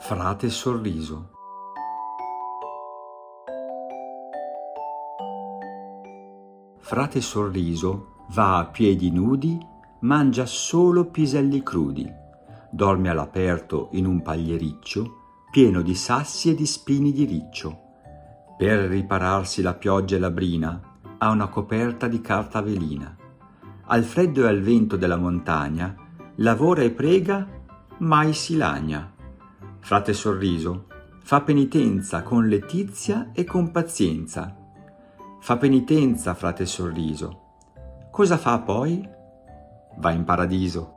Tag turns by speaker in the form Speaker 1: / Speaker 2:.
Speaker 1: Frate Sorriso. Frate Sorriso va a piedi nudi, mangia solo piselli crudi, dorme all'aperto in un pagliericcio pieno di sassi e di spini di riccio. Per ripararsi la pioggia e la brina ha una coperta di carta velina. Al freddo e al vento della montagna lavora e prega, mai si lagna. Frate Sorriso fa penitenza con letizia e con pazienza. Fa penitenza, frate Sorriso. Cosa fa poi? Va in paradiso.